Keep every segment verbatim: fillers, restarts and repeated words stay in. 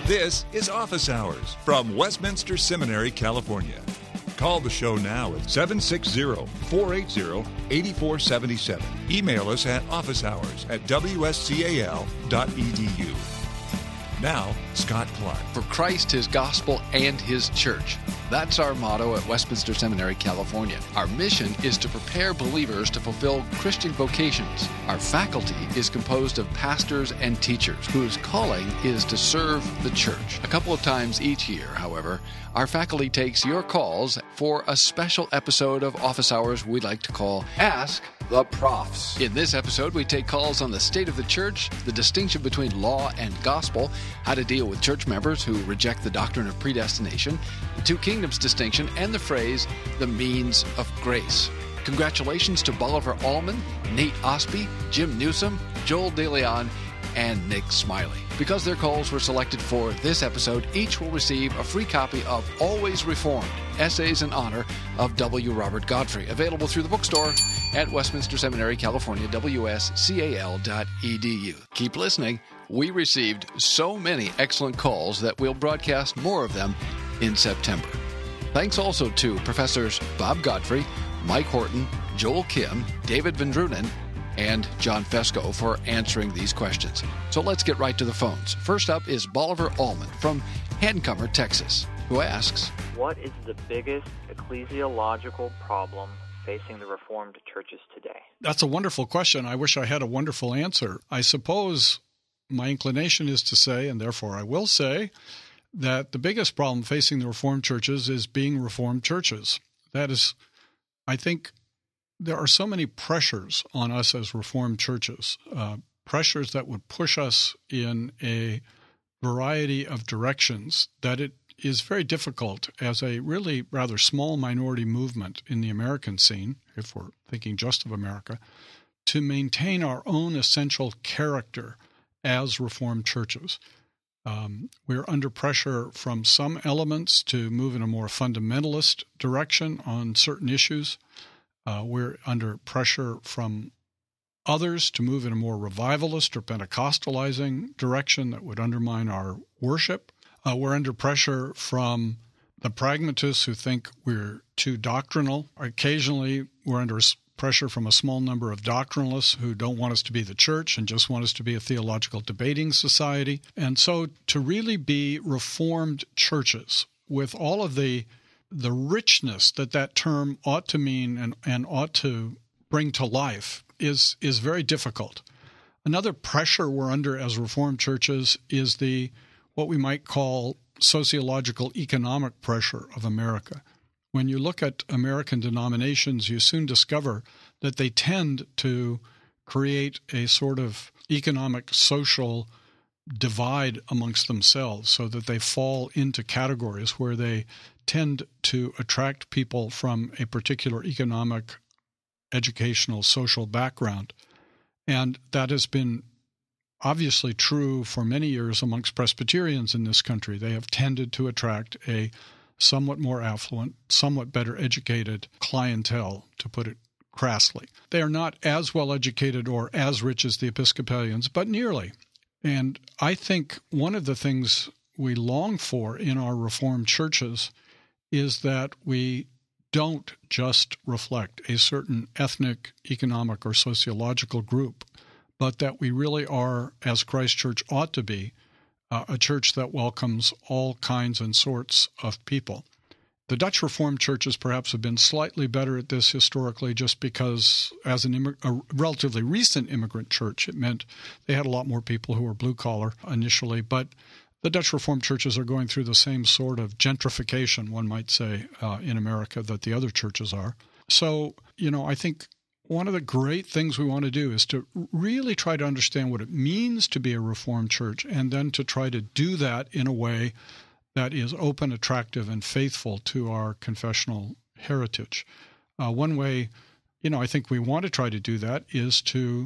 This is Office Hours from Westminster Seminary, California. Call the show now at seven six zero, four eight zero, eight four seven seven. Email us at officehours at w s c a l dot e d u. Now, Scott Clark. For Christ, His gospel, and His church. That's our motto at Westminster Seminary, California. Our mission is to prepare believers to fulfill Christian vocations. Our faculty is composed of pastors and teachers whose calling is to serve the church. A couple of times each year, however, our faculty takes your calls for a special episode of Office Hours we like to call Ask the Profs. In this episode, we take calls on the state of the church, the distinction between law and gospel, how to deal with church members who reject the doctrine of predestination, the two kingdoms distinction, and the phrase, the means of grace. Congratulations to Bolivar Allman, Nate Osby, Jim Newsom, Joel DeLeon, and Nick Smiley. Because their calls were selected for this episode, each will receive a free copy of Always Reformed, Essays in Honor of W. Robert Godfrey, available through the bookstore at Westminster Seminary, California, w s c a l dot e d u. Keep listening. We received so many excellent calls that we'll broadcast more of them in September. Thanks also to Professors Bob Godfrey, Mike Horton, Joel Kim, David Vendrunen, and John Fesco for answering these questions. So let's get right to the phones. First up is Bolivar Allman from Hancomer, Texas, who asks, what is the biggest ecclesiological problem facing the Reformed churches today? That's a wonderful question. I wish I had a wonderful answer. I suppose my inclination is to say, and therefore I will say, that the biggest problem facing the Reformed churches is being Reformed churches. That is, I think, there are so many pressures on us as Reformed churches, uh, pressures that would push us in a variety of directions, that it is very difficult as a really rather small minority movement in the American scene, if we're thinking just of America, to maintain our own essential character as Reformed churches. Um, we're under pressure from some elements to move in a more fundamentalist direction on certain issues. Uh, we're under pressure from others to move in a more revivalist or Pentecostalizing direction that would undermine our worship. Uh, we're under pressure from the pragmatists who think we're too doctrinal. Occasionally, we're under pressure from a small number of doctrinalists who don't want us to be the church and just want us to be a theological debating society. And so to really be Reformed churches with all of the the richness that that term ought to mean and, and ought to bring to life is is very difficult. Another pressure we're under as Reformed churches is the what we might call sociological economic pressure of America. When you look at American denominations, you soon discover that they tend to create a sort of economic, social divide amongst themselves so that they fall into categories where they tend to attract people from a particular economic, educational, social background. And that has been obviously true for many years amongst Presbyterians in this country. They have tended to attract a somewhat more affluent, somewhat better educated clientele, to put it crassly. They are not as well educated or as rich as the Episcopalians, but nearly. And I think one of the things we long for in our Reformed churches is that we don't just reflect a certain ethnic, economic, or sociological group, but that we really are, as Christ Church ought to be, uh, a church that welcomes all kinds and sorts of people. The Dutch Reformed churches perhaps have been slightly better at this historically just because as an immig- a relatively recent immigrant church, it meant they had a lot more people who were blue-collar initially. But the Dutch Reformed churches are going through the same sort of gentrification, one might say, uh, in America that the other churches are. So, you know, I think one of the great things we want to do is to really try to understand what it means to be a Reformed church and then to try to do that in a way that is open, attractive, and faithful to our confessional heritage. Uh, one way, you know, I think we want to try to do that is to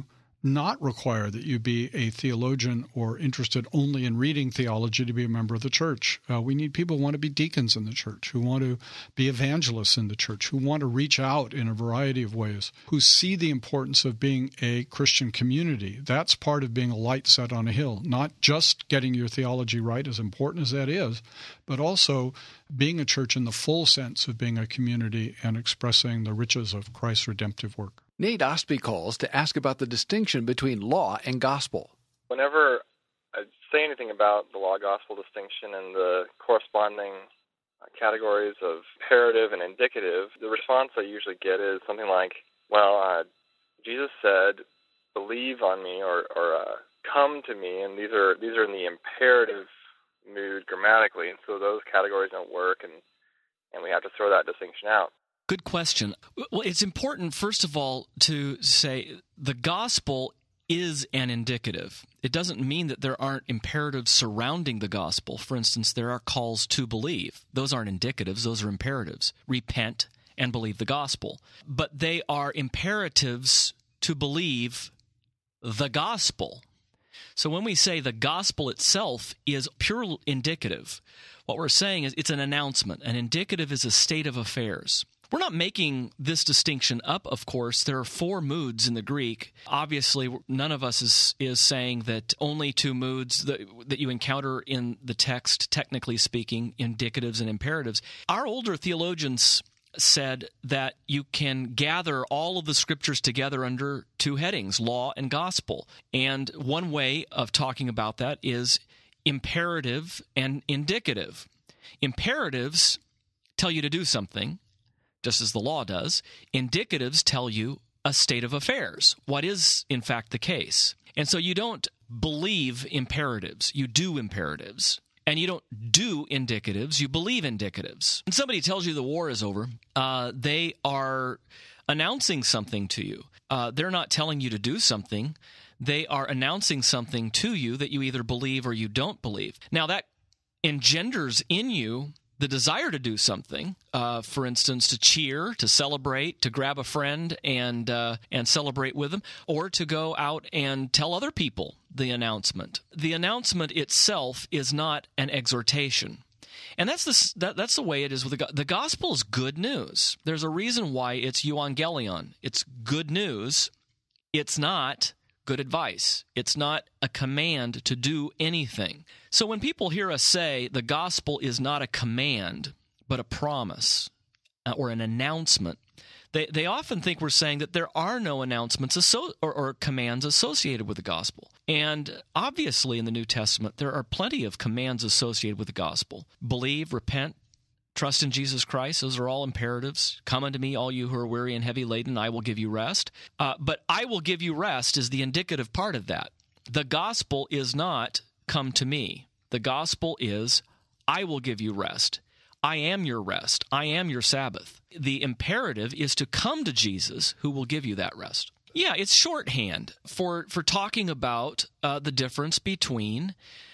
not require that you be a theologian or interested only in reading theology to be a member of the church. Uh, we need people who want to be deacons in the church, who want to be evangelists in the church, who want to reach out in a variety of ways, who see the importance of being a Christian community. That's part of being a light set on a hill, not just getting your theology right, as important as that is, but also being a church in the full sense of being a community and expressing the riches of Christ's redemptive work. Nate Ostby calls to ask about the distinction between law and gospel. Whenever I say anything about the law-gospel distinction and the corresponding categories of imperative and indicative, the response I usually get is something like, well, uh, Jesus said, believe on me or, or uh, come to me, and these are these are in the imperative mood grammatically, and so those categories don't work, and, and we have to throw that distinction out. Good question. Well, it's important, first of all, to say the gospel is an indicative. It doesn't mean that there aren't imperatives surrounding the gospel. For instance, there are calls to believe. Those aren't indicatives, those are imperatives. Repent and believe the gospel. But they are imperatives to believe the gospel. So when we say the gospel itself is pure indicative, what we're saying is it's an announcement. An indicative is a state of affairs. We're not making this distinction up, of course. There are four moods in the Greek. Obviously, none of us is, is saying that only two moods that, that you encounter in the text, technically speaking, indicatives and imperatives. Our older theologians said that you can gather all of the scriptures together under two headings, law and gospel. And one way of talking about that is imperative and indicative. Imperatives tell you to do something, just as the law does. Indicatives tell you a state of affairs, what is, in fact, the case. And so you don't believe imperatives, you do imperatives. And you don't do indicatives, you believe indicatives. When somebody tells you the war is over, uh, they are announcing something to you. Uh, they're not telling you to do something. They are announcing something to you that you either believe or you don't believe. Now, that engenders in you the desire to do something, uh, for instance, to cheer, to celebrate, to grab a friend and uh, and celebrate with them, or to go out and tell other people the announcement. The announcement itself is not an exhortation. And that's the, that, that's the way it is with the, the gospel is good news. There's a reason why it's euangelion. It's good news. It's not good advice. It's not a command to do anything. So when people hear us say the gospel is not a command, but a promise uh, or an announcement, they, they often think we're saying that there are no announcements asso- or, or commands associated with the gospel. And obviously in the New Testament, there are plenty of commands associated with the gospel. Believe, repent, trust in Jesus Christ. Those are all imperatives. Come unto me, all you who are weary and heavy laden, I will give you rest. Uh, but I will give you rest is the indicative part of that. The gospel is not come to me. The gospel is I will give you rest. I am your rest. I am your Sabbath. The imperative is to come to Jesus who will give you that rest. Yeah, it's shorthand for, for talking about uh, the difference between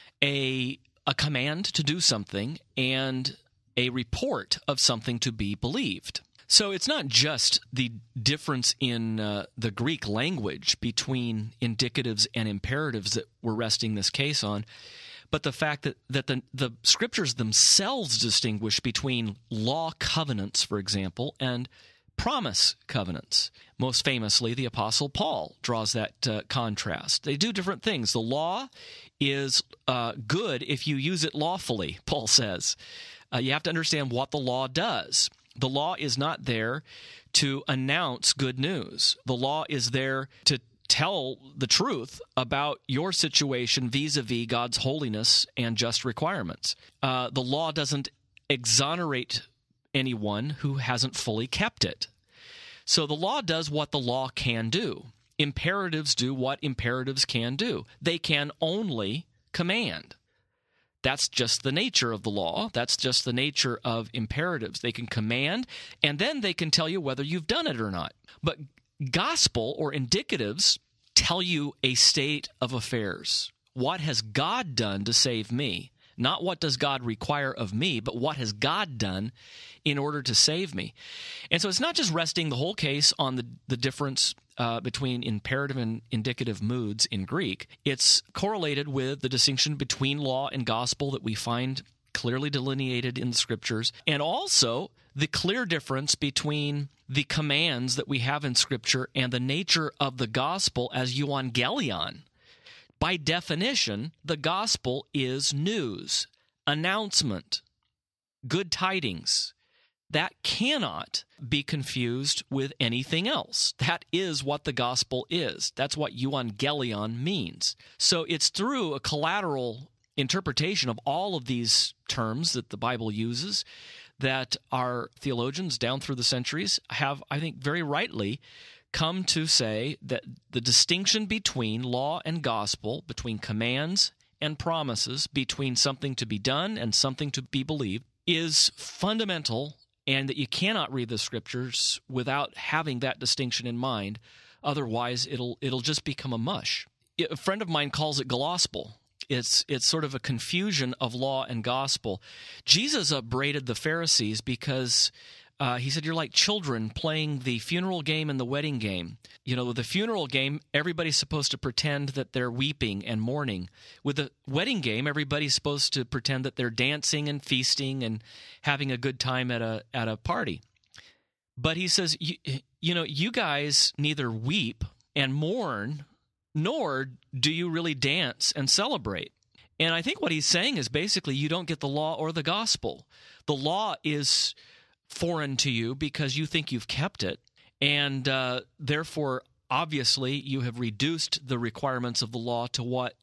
a a command to do something and a report of something to be believed. So it's not just the difference in uh, the Greek language between indicatives and imperatives that we're resting this case on, but the fact that, that the, the Scriptures themselves distinguish between law covenants, for example, and promise covenants. Most famously, the Apostle Paul draws that uh, contrast. They do different things. The law is uh, good if you use it lawfully, Paul says. Uh, you have to understand what the law does. The law is not there to announce good news. The law is there to tell the truth about your situation vis-a-vis God's holiness and just requirements. Uh, the law doesn't exonerate anyone who hasn't fully kept it. So the law does what the law can do. Imperatives do what imperatives can do. They can only command. That's just the nature of the law. That's just the nature of imperatives. They can command, and then they can tell you whether you've done it or not. But gospel or indicatives tell you a state of affairs. What has God done to save me? Not what does God require of me, but what has God done in order to save me? And so it's not just resting the whole case on the, the difference uh, between imperative and indicative moods in Greek, it's correlated with the distinction between law and gospel that we find clearly delineated in the Scriptures, and also the clear difference between the commands that we have in Scripture and the nature of the gospel as euangelion. By definition, the gospel is news, announcement, good tidings. That cannot be confused with anything else. That is what the gospel is. That's what euangelion means. So it's through a collateral interpretation of all of these terms that the Bible uses that our theologians down through the centuries have, I think, very rightly come to say that the distinction between law and gospel, between commands and promises, between something to be done and something to be believed, is fundamental, and that you cannot read the Scriptures without having that distinction in mind. Otherwise, it'll it'll just become a mush. A friend of mine calls it glospel. It's it's sort of a confusion of law and gospel. Jesus upbraided the Pharisees because uh, he said, you're like children playing the funeral game and the wedding game. You know, with the funeral game, everybody's supposed to pretend that they're weeping and mourning. With the wedding game, everybody's supposed to pretend that they're dancing and feasting and having a good time at a at a party. But he says, you, you know, you guys neither weep and mourn, nor do you really dance and celebrate. And I think what he's saying is basically you don't get the law or the gospel. The law is foreign to you because you think you've kept it, and uh, therefore, obviously, you have reduced the requirements of the law to what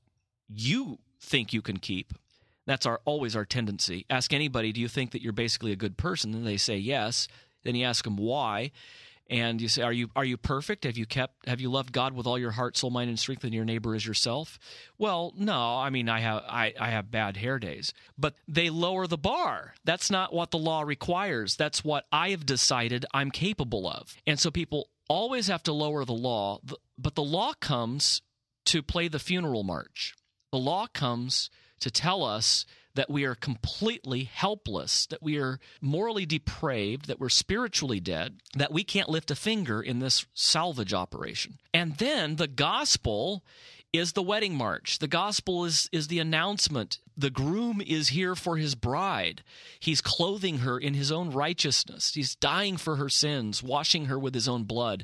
you think you can keep. That's our always our tendency. Ask anybody, do you think that you're basically a good person? And they say yes. Then you ask them why. And you say, are you are you perfect? Have you kept? Have you loved God with all your heart, soul, mind, and strength, and your neighbor as yourself? Well, no. I mean, I have I, I have bad hair days, but they lower the bar. That's not what the law requires. That's what I have decided I'm capable of. And so people always have to lower the law, but the law comes to play the funeral march. The law comes to tell us that we are completely helpless, that we are morally depraved, that we're spiritually dead, that we can't lift a finger in this salvage operation. And then the gospel is the wedding march. The gospel is, is the announcement. The groom is here for his bride. He's clothing her in his own righteousness. He's dying for her sins, washing her with his own blood.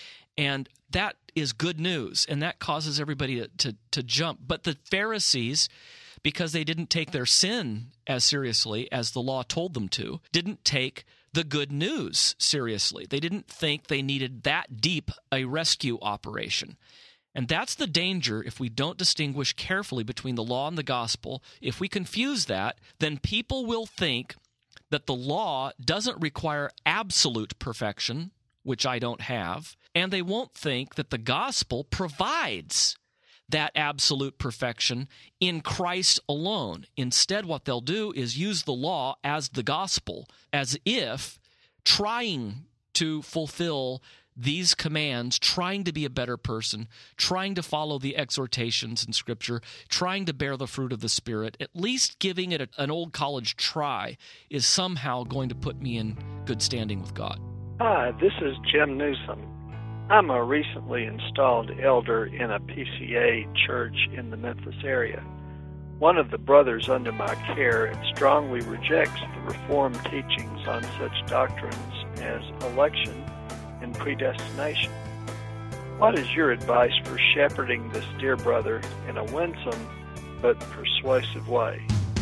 And that is good news, and that causes everybody to, to, to jump. But the Pharisees, because they didn't take their sin as seriously as the law told them to, didn't take the good news seriously. They didn't think they needed that deep a rescue operation. And that's the danger if we don't distinguish carefully between the law and the gospel. If we confuse that, then people will think that the law doesn't require absolute perfection, which I don't have, and they won't think that the gospel provides that absolute perfection in Christ alone. Instead, what they'll do is use the law as the gospel, as if trying to fulfill these commands, trying to be a better person, trying to follow the exhortations in Scripture, trying to bear the fruit of the Spirit, at least giving it a, an old college try, is somehow going to put me in good standing with God. Hi, this is Jim Newsom. I'm a recently installed elder in a P C A church in the Memphis area. One of the brothers under my care strongly rejects the Reformed teachings on such doctrines as election and predestination. What is your advice for shepherding this dear brother in a winsome but persuasive way?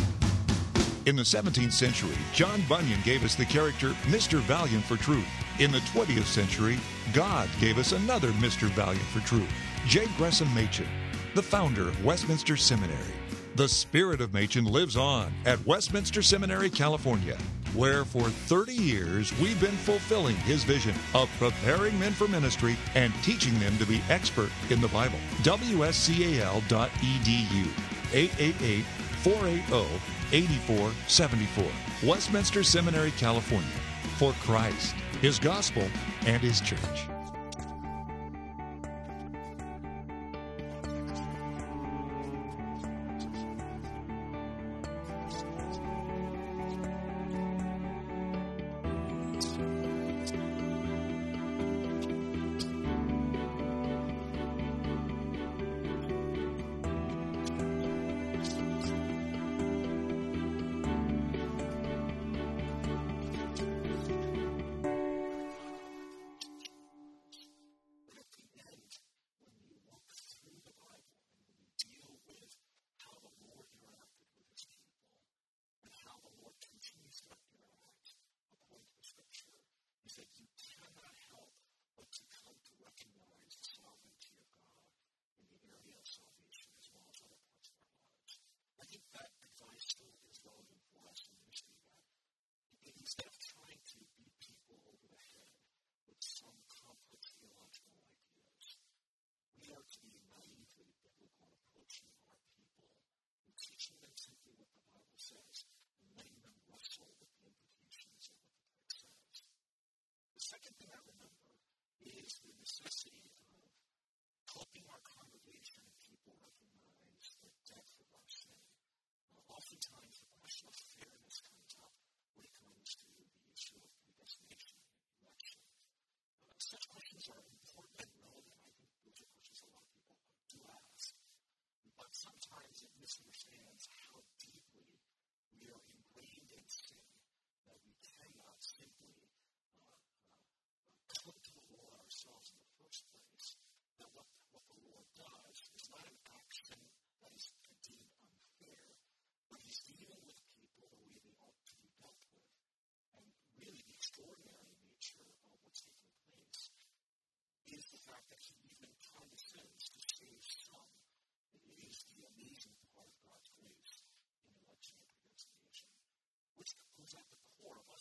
In the seventeenth century, John Bunyan gave us the character Mister Valiant for Truth. In the twentieth century, God gave us another Mister Valiant for Truth, J. Gresham Machen, the founder of Westminster Seminary. The spirit of Machen lives on at Westminster Seminary, California, where for thirty years we've been fulfilling his vision of preparing men for ministry and teaching them to be expert in the Bible. W S C A L dot E D U, eight eight eight, four eight zero, eight four seven four. Westminster Seminary, California, for Christ, His gospel, and His church.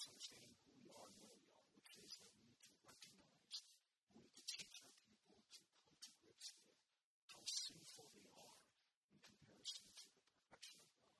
us understanding who we are and where we are, which is that we need to recognize, we need to teach our people to come to grips with how sinful they are in comparison to the perfection of God.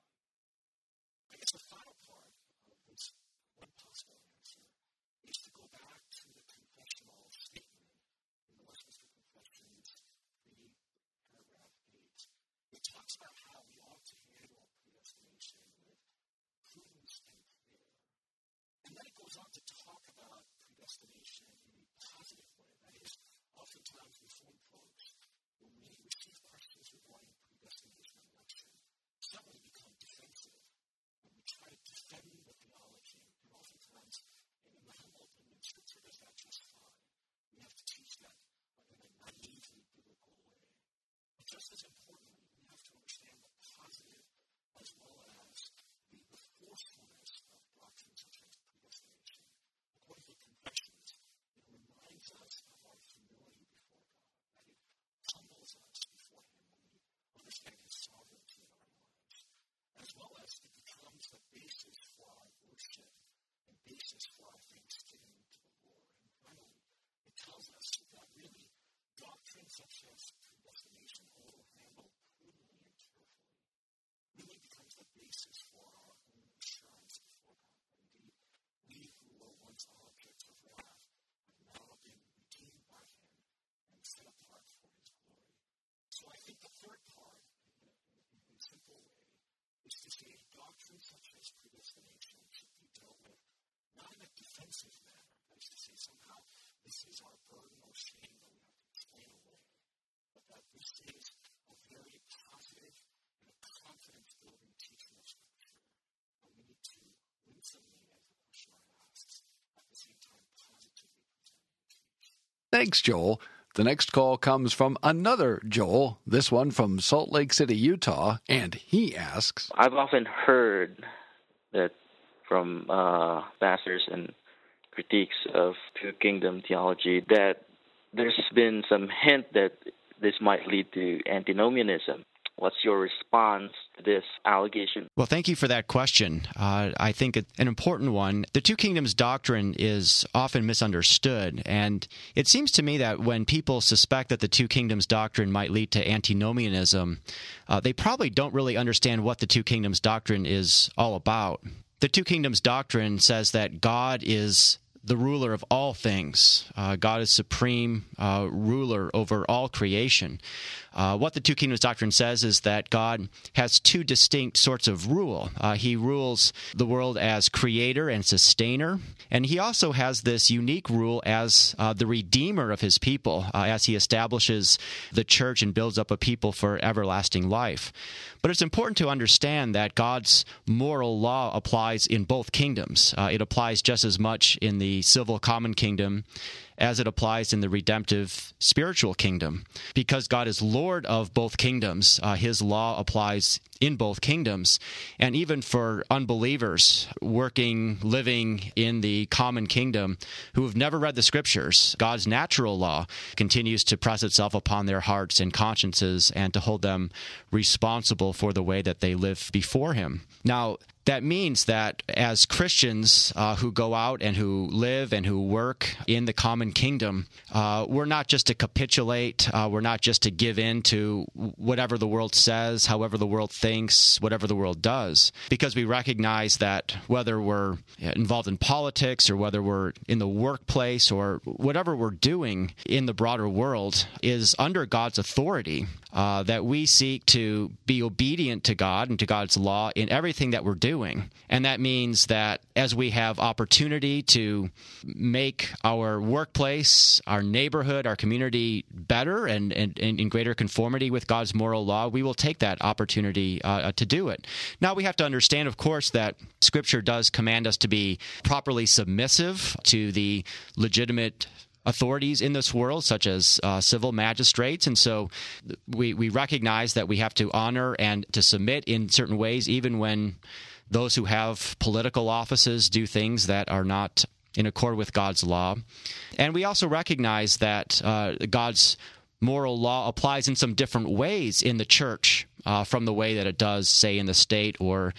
I guess the final part of this one possible answer is to go back to the confessional statement in the Westminster Confessions, reading paragraph eight. It talks about how we ought to handle predestination with prudence and care. And then it goes on to talk about predestination in a positive way. That is, oftentimes Reformed folks, when we receive questions regarding predestination and election, suddenly become defensive. And we try to defend the theology, and oftentimes, in the Hamilton and Scripture does that just fine. We have to teach that in a naively biblical way. But just as importantly, we have to understand the positive as well as the, the forcefulness of doctrines such as predestination. According to Confessions, it reminds us of our humility before God, that it humbles us before Him when we understand His sovereignty in our lives, as well as it becomes the basis for our worship and basis for our thanksgiving to the Lord. And finally, it tells us that really doctrine such as predestination, although handled prudently and carefully, really becomes the basis for our own assurance before God. That indeed, we who were once objects of wrath have now been redeemed by Him and set apart for His glory. So I think the third part, in a, in a simple way, is to say doctrine such as predestination should be dealt with not in a defensive manner, that is to say somehow this is our burden or shame that we have to explain away, but that this is a very positive and a confidence-building teaching of Scripture. And we need to winsomely, as the questioner asks, at the same time positively present and teach. Thanks, Joel. The next call comes from another Joel, this one from Salt Lake City, Utah, and he asks, I've often heard that from uh, pastors and critiques of two-kingdom theology that there's been some hint that this might lead to antinomianism. What's your response to this allegation? Well, thank you for that question. Uh, I think it's an important one. The two kingdoms doctrine is often misunderstood, and it seems to me that when people suspect that the two kingdoms doctrine might lead to antinomianism, uh, they probably don't really understand what the two kingdoms doctrine is all about. The two kingdoms doctrine says that God is the ruler of all things. Uh, God is supreme uh, ruler over all creation. Uh, what the two kingdoms doctrine says is that God has two distinct sorts of rule. Uh, he rules the world as creator and sustainer, and he also has this unique rule as uh, the redeemer of his people, uh, as he establishes the church and builds up a people for everlasting life. But it's important to understand that God's moral law applies in both kingdoms. Uh, it applies just as much in the civil common kingdom as it applies in the redemptive spiritual kingdom. Because God is Lord of both kingdoms, uh, his law applies in both kingdoms. And even for unbelievers working, living in the common kingdom who have never read the Scriptures, God's natural law continues to press itself upon their hearts and consciences and to hold them responsible for the way that they live before him. Now, that means that as Christians uh, who go out and who live and who work in the common kingdom, uh, we're not just to capitulate, uh, we're not just to give in to whatever the world says, however the world thinks, whatever the world does, because we recognize that whether we're involved in politics or whether we're in the workplace or whatever we're doing in the broader world is under God's authority, uh, that we seek to be obedient to God and to God's law in everything that we're doing. Doing. And that means that as we have opportunity to make our workplace, our neighborhood, our community better and, and, and in greater conformity with God's moral law, we will take that opportunity uh, to do it. Now, we have to understand, of course, that Scripture does command us to be properly submissive to the legitimate authorities in this world, such as uh, civil magistrates. And so we, we recognize that we have to honor and to submit in certain ways, even when those who have political offices do things that are not in accord with God's law. And we also recognize that uh, God's moral law applies in some different ways in the church uh, from the way that it does, say, in the state or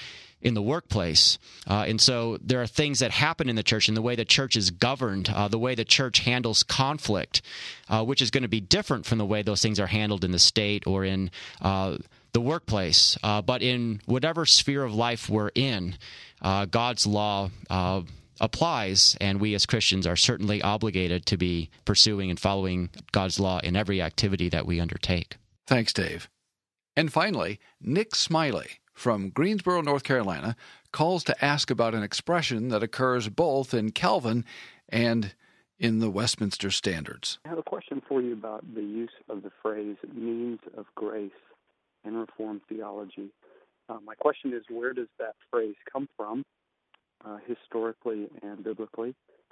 in the workplace. Uh, and so there are things that happen in the church, in the way the church is governed, uh, the way the church handles conflict, uh, which is going to be different from the way those things are handled in the state or in uh, the workplace. Uh, but in whatever sphere of life we're in, uh, God's law uh, applies, and we as Christians are certainly obligated to be pursuing and following God's law in every activity that we undertake. Thanks, Dave. And finally, Nick Smiley from Greensboro, North Carolina, calls to ask about an expression that occurs both in Calvin and in the Westminster Standards. I have a question for you about the use of the phrase means of grace in Reformed theology. Uh, my question is, where does that phrase come from, uh, historically and biblically,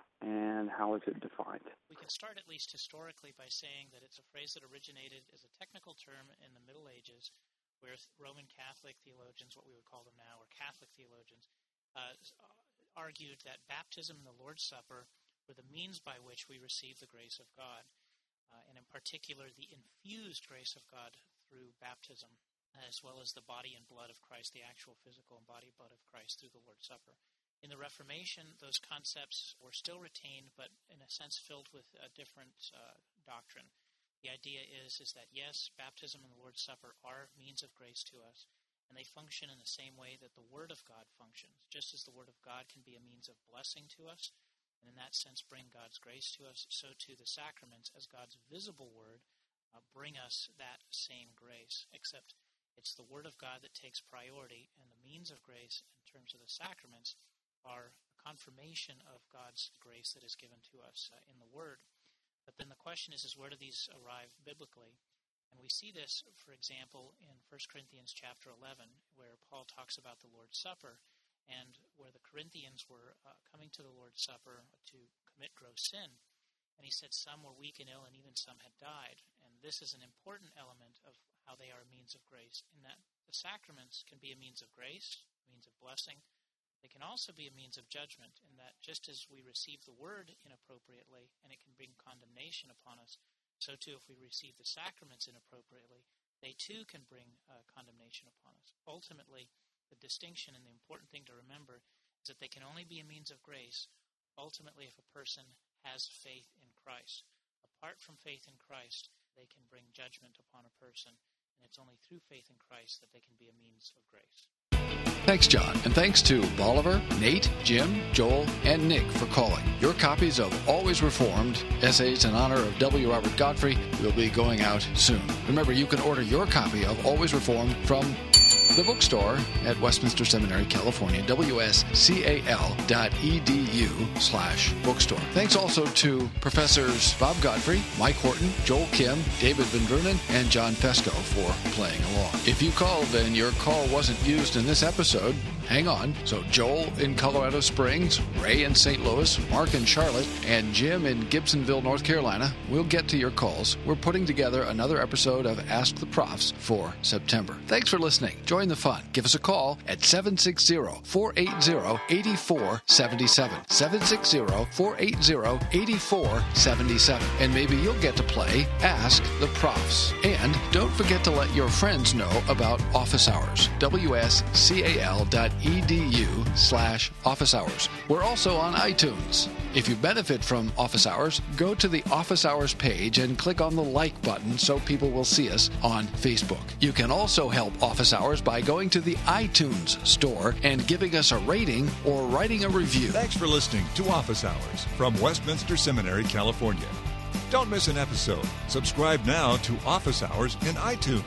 and how is it defined? We can start at least historically by saying that it's a phrase that originated as a technical term in the Middle Ages, where Roman Catholic theologians, what we would call them now, or Catholic theologians, uh, argued that baptism and the Lord's Supper were the means by which we receive the grace of God, uh, and in particular the infused grace of God through baptism, as well as the body and blood of Christ, the actual physical and body and blood of Christ through the Lord's Supper. In the Reformation, those concepts were still retained, but in a sense filled with a different uh, doctrine. The idea is, is that, yes, baptism and the Lord's Supper are means of grace to us, and they function in the same way that the Word of God functions. Just as the Word of God can be a means of blessing to us, and in that sense bring God's grace to us, so too the sacraments, as God's visible Word, uh, bring us that same grace, except it's the Word of God that takes priority, and the means of grace in terms of the sacraments are a confirmation of God's grace that is given to us uh, in the Word. But then the question is, is where do these arrive biblically? And we see this, for example, in First Corinthians chapter eleven, where Paul talks about the Lord's Supper, and where the Corinthians were uh, coming to the Lord's Supper to commit gross sin. And he said some were weak and ill, and even some had died. And this is an important element of how they are a means of grace, in that the sacraments can be a means of grace, a means of blessing. They can also be a means of judgment, in that just as we receive the Word inappropriately, and it can bring condemnation upon us, so too if we receive the sacraments inappropriately, they too can bring uh, condemnation upon us. Ultimately, the distinction and the important thing to remember is that they can only be a means of grace, ultimately if a person has faith in Christ. Apart from faith in Christ, they can bring judgment upon a person, and it's only through faith in Christ that they can be a means of grace. Thanks, John, and thanks to Bolivar, Nate, Jim, Joel, and Nick for calling. Your copies of Always Reformed, Essays in Honor of W. Robert Godfrey, will be going out soon. Remember, you can order your copy of Always Reformed from the bookstore at Westminster Seminary, California, W S C A L dot E D U slash bookstore. Thanks also to Professors Bob Godfrey, Mike Horton, Joel Kim, David Van Drunen, and John Fesco for playing along. If you called and your call wasn't used in this episode, hang on. So Joel in Colorado Springs, Ray in Saint Louis, Mark in Charlotte, and Jim in Gibsonville, North Carolina, we'll get to your calls. We're putting together another episode of Ask the Profs for September. Thanks for listening. Join the fun. Give us a call at seven six zero, four eight zero, eight four seven seven. seven six zero, four eight zero, eight four seven seven. And maybe you'll get to play Ask the Profs. And don't forget to let your friends know about office hours. W S C A L dot E D U slash office hours. We're also on iTunes. If you benefit from Office Hours, go to the Office Hours page and click on the like button so people will see us on Facebook. You can also help Office Hours by going to the iTunes store and giving us a rating or writing a review. Thanks for listening to Office Hours from Westminster Seminary, California. Don't miss an episode. Subscribe now to Office Hours in iTunes.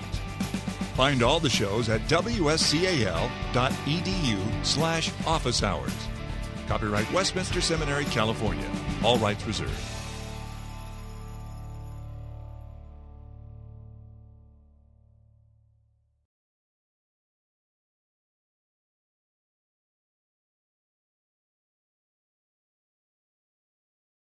Find all the shows at W S C A L dot E D U slash office hours. Copyright Westminster Seminary, California. All rights reserved.